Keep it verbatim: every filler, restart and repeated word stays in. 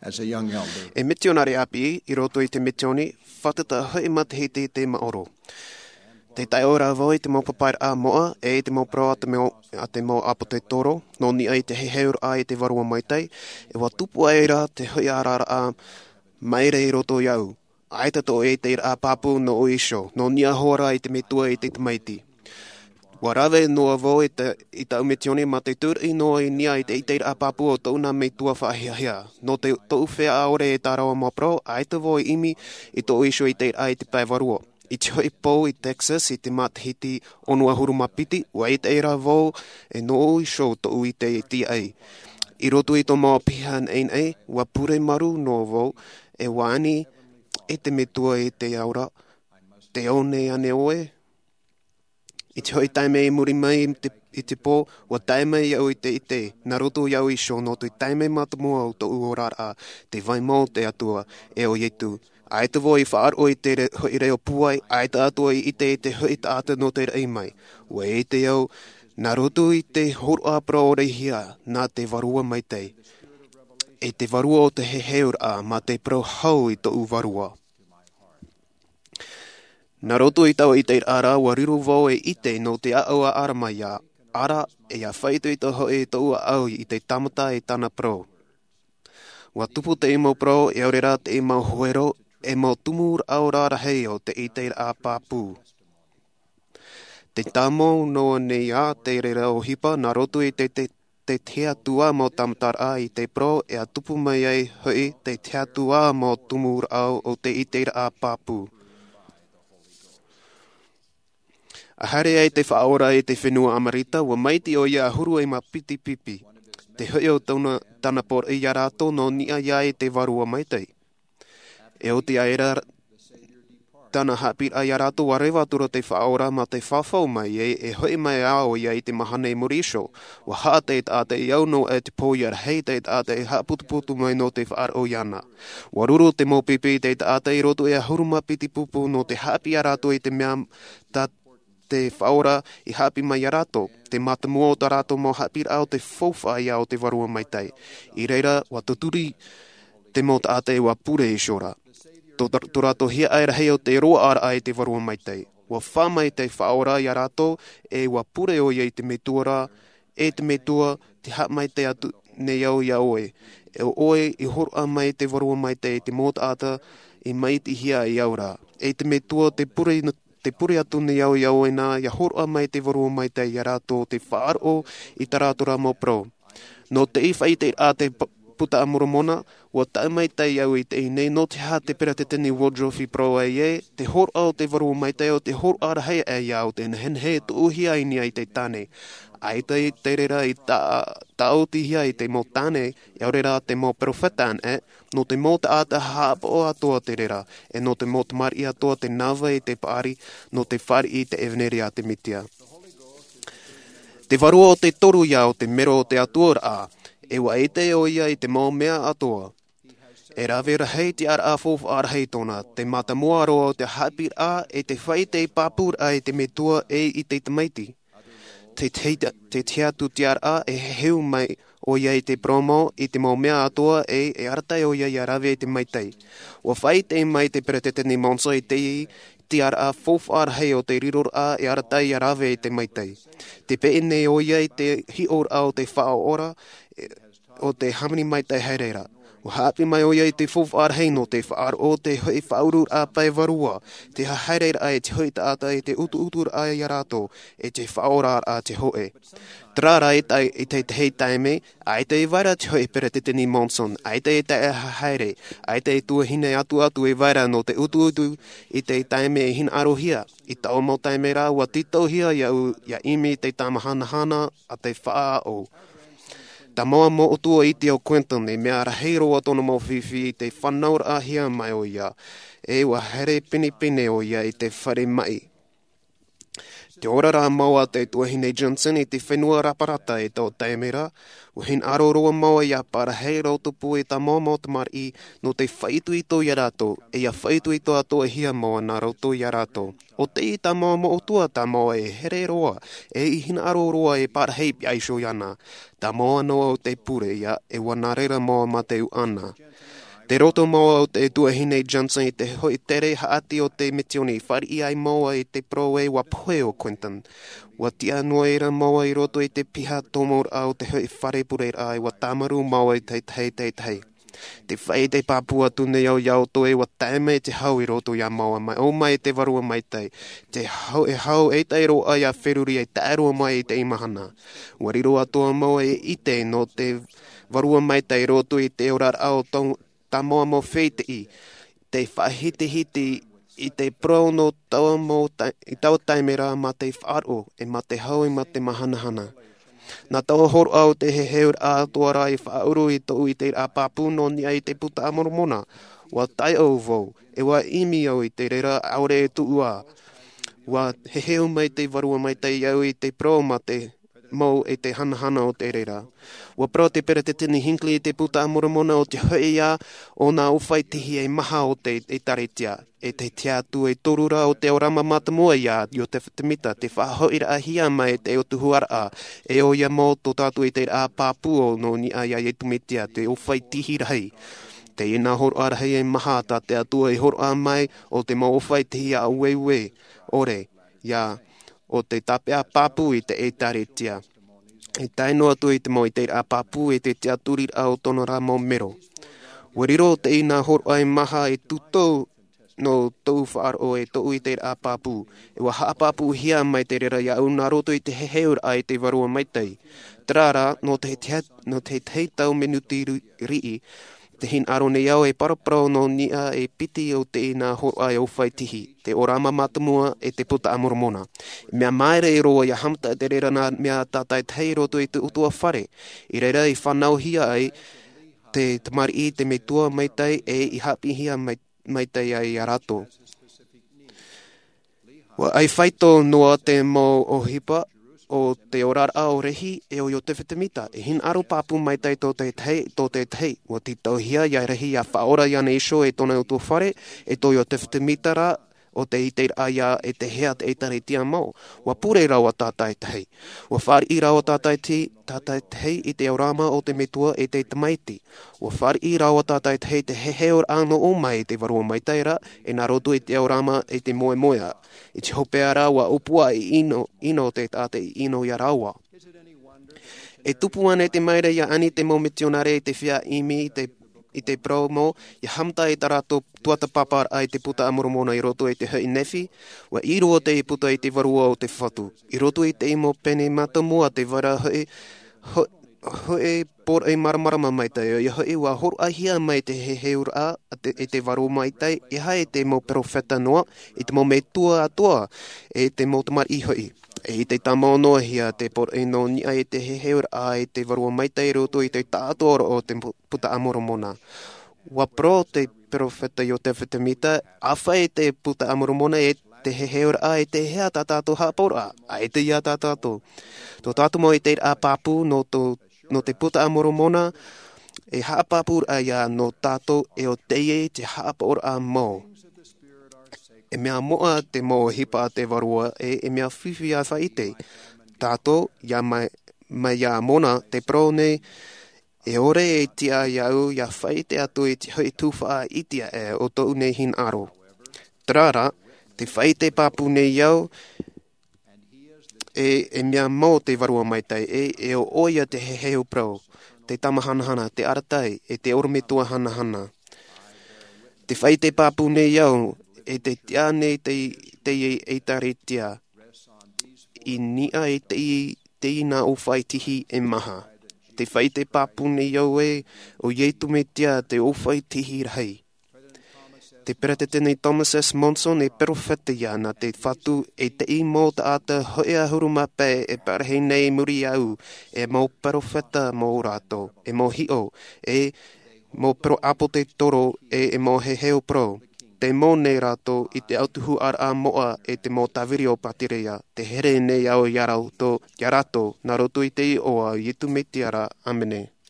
as a young elder. E mitionari api, I roto I te mitioni, whatata hui matahiti te maoro. Te tai ora voi te mo papai a moa, e te mo pro a te mo, a te mo apo te toro, no ni ai te heheur a I te varua maitai, e wa tupu ai ra te hui arara a maire I roto iau. Aita to e te a papu no o isho, no ni a hora I te metua I te tamaiti. Wa rave noa vo I te I ta umetioni ma te tur I noa I nia I te I te a papu o tauna metua whaahia. No te tau whea aore e tarawa mapro, aita vo I imi I to o isho I te a I te pai varua. I te hoi pou I Texas I te matahiti onua hurumapiti, wa I te eira vo e no o isho to I te T A. I roto I to mao pihan ein ei, wa pure maru no vo, e wani e te metua I te aura, te one ane oe. I te hoi taime I muri mai I te, I te pō, wa taime I au I te I te, na roto iau I sho no tu taime matamua o to uorara, te vai mau te atua e o yetu. Aita vo I whaar o I te re, hoi reo puai, aita atua I te I te hoi ta ata no te rei mai. Wa e te au, na roto I te horo a pro o reihia, na te varua mai te. E te varua o te heheur a, ma te pro hau I to u varua. Na roto I tau I te ara, wa riru vau e ite no te au a ara mai a, ara e a whaitu I to hoi to ua au I te tamata e tana pro. Wa tupu te imau pro, e aurera te imau huero, e mau tumur au rara hei o te ite a papu. Te tamo noa nei a te rera o hipa, na roto I te te te tea tua mo tamtar a I te pro, e a tupu mai ai hui te tea tua mo tumur au o te ite a papu. A hare ai te whaora I te whenua amarita, wa maiti o ia huru e ma piti pipi. Te hui o tauna tana por I arato no nia ia I te varua maitai. E o te aera tana hapir ai arato wa rewa tura te whaora ma te whawhau mai e e hui mai ao ia I te mahane morisho. Wa haa te a te iau no e te pōiar hei te a te haputuputu mai no te whaar o iana. Wa ruru te mo pipi te a te I roto e a huruma piti pupu no te hapi arato I te mea ta te whaora I hapi mai arato. Te matamua o ta rato mo hapir ao te fauwha ia o te varua mai tai. I reira wa tuturi te mo ta te wa pure I shora. To rato hia aira hei o te roa ara ai te varua mai tai. Wa whamai te whaora I arato e wa pure o ia I te metuara, e te metua te hat mai te atu nei au ia oe. E o oe I hora mai te varua mai tai te mota ata I mai ti hia I aura. E te metua te pure te pure atu nei au ia oe nā, ia hora mai te varua mai tai ia rato te whaaro I taratora mo pro. No te I whai te a te puta amoromona, wa tau mai tai au I te nei no te ha te pera te tini wardrobe pro ai e, te hor au te varua mai tai o te hor ara hei ai au te hen he tu uhi ai ni ai te tane. Ai te te rera I ta, ta o ti hia I te mo tane, e aurera te mo profetan e, no te mo te ata hapa o atoa te rera, e no te mo te mari atoa te nawa I te paari, no te whari I te eveneri a te mitia. Te varua o te toru ia o te mero o te atua a, e wa e te o ia I te mau mea atoa. E rawera hei te ara a fofu ara hei tona, te mata moa roa o te hapir a, e te whai te papur a e te metua e I te tamaiti. Te te tea tu te ara e heu mai o ia I te promo I te mau mea atoa e e aratai o ia I rawe I te maitai. Wa whai te mai te pereteteni monsa I te I, te ara a fofu ara hei o te riror a e aratai I rawe I te maitai. Te peene o ia I te hi ora o te whao ora, o te hamani mai te hereira. O hapi mai o ia I te fofu ar hei no te whaar o te hui whaurur a pai varua. Te haereira ai te hui taata I te utu utur a I rato, e te whaorar a te hoe. Trara I tai I te hei taime, ai te I waira te hui pere te tini monson, ai te I te haere, ai te I tua hine atu atu e waira no te utu utu I te taime e hin arohia. I tau mau taime rā ua titau hia iau ia imi te tamahana hana a te whaa o. Ta moa mo o tua I te o Quentin e mea ra hei roa tono mo whiwhi I te whanaur a hia mai o ia. E wa here pini pine o ia I te whare mai. Te orara maua te Tuahine Johnson e te whenua raparata e tō taimera, o hin aroroa maua ia para hei rautupu e ta mōmō tamari no te whaitu i tō ia rātou, e ia whaitu i tō ato e hia maua nā rautou ia rātou. O te i ta maua mo tua ta maua e here roa, e i hin aroroa e para hei pi aisho iana, ta maua noa o te pure ia e wanarera maua ma te u ana. Te roto maua o te Tuahine Johnson i te hoi tere haati o te mitioni, whari i ai maua i te proe wa poe o Quentin. Wa tia noera maua i roto i te piha tomor au te hoi whare pure ai, wa tamaru maua i te tei tei tei. Te whai te Papua tune au iau toe wa taime te hau i roto ia maua mai, o mai te varua mai tei. Te hau e hau e te roa ia wheruri e taeroa mai i te imahana. Wariro atoa maua e ite no te varua mai tei roto i te orar au tong ta moa mo feite i, te whahite hiti i te pro no taua mo i tau taimera ma te whaaro e ma te hau i ma te mahanahana. Nā taua horo au te he heur a tuara i whauru i tō i te a papu no ni ai te puta amoromona, wa tai au vau, e wa imi au i te reira aure e tuua, wa he heu mai te varua mai te iau i te pro ma te mau e te hanahana o te reira. Wa pro te pera te tini hinkli i te puta amoromona o te hoi ia o nā uwhai tihi e maha o te e taretia. E te tia tu e torura o te orama matamua ia i o te whatamita, te whahoira a hia mai te o tuhuara e o ia mō tō tātu i te a pāpu o no ni a ia e tumitia te uwhai tihi rahi. Te ina horo arahi e maha ta te atua e horo a mai o te mō uwhai tihi a ueue ore ia o te tapea papu i te e taretia. E taino atu i te mo i te a papu e te tia turi au tono rā mō mero. Wariro te ina horo ai maha e tutou no tau whaaro e tau i te a papu. E wa haa papu hia mai te rera ia au nā roto i te heheur ai te varua mai tei. Trara no te te, no te te tau minuti rii, te hin aro nei au e paraparo no nia e piti o te ina horo ai au whai tihi, te orama matamua e te puta amoromona. Mea maere e roa ia hamta te rera nā mea tātai tei roto i te utua whare. I reira i whanau hia ai te tamari i te me tua mai tei e i hapi hia mai, mai tei ai a rato. Wa ai whaito noa te mo o hipa o te orara o rehi e o yo te whitamita. E hin aro papu mai tei tō te tei, tō te tei. Wa ti tauhia ia rehi ia whaora ia neisho e tōna utua whare e tō yo te whitamita ra o te ite aia e te hea te eitare tia mau. Wa pure rawa tātai tei. Wa whari i rawa tātai ti, tātai tei i te aurama o te metua e te tamaiti. Wa whari i rawa tātai tei te heheor ano o mai e te varua mai teira e nā roto i te aurama e te moe moea. I te hopea rā wa upua i ino, ino te tāte i ino ia rawa. E tupu ane te maere ia ani te mometionare i te whia imi i te i te promo, i hamta i tarato tuata papar ai te puta amoromona i roto i te hei nefi, wa i roa te i puta i te varua o te whatu. I roto i te imo pene matamua te vara hei, hei por e maramarama mai te, i hei wa horo ahia mai te he heur a, e te varua mai te, i hai te mo profeta noa, i te mo me tua atua, e te mo tamar i hei. E i te tamao noa hia te por e no nia e te heheur a e te varua mai te roto i te tātora o te puta amoromona. Wa pro te profeta i o te whitamita, awhai te puta amoromona e te heheur a e te hea tā tātou hapora, a e te ia tā tātou. Tō tātou mo i te a papu no, to, no te puta amoromona, e hapapur a ia no tātou e o te e te hapora a mō. E mea moa te mo hipa te varua e, e mea whiwhi a whaite. Tātou, ia mai, mai ia mona te prone, e ore e tia iau ia whaite atu i te hui tūwha itia e o tōu nei hin aro. Trara, te whaite papu nei iau, e, e mea mo te varua mai tai, e, e o oia te heheu prau, te tamahanahana, te aratai, e te orometua hanahana. Te whaite papu nei iau, e te tia nei te, te e eitaretia, i nia e te, te ina o whai tihi e maha. Te whai te pāpune iau e, o ieitu me tia te o whai tihi rahi. Te perate tēnei Thomas S. Monson e perofeta ia na te whatu e te i mō ta ata hoi a hurumape e parahi nei muri au, e mō perofeta mō rato, e mō hio, e mō pro apo te toro, e, e mō he heo pro. te mō nei rātou i te autuhu ar a moa e te mō tawiri o patirea, te here nei au i arau tō, i arato, nā roto i te i oa i etu me te ara, amene.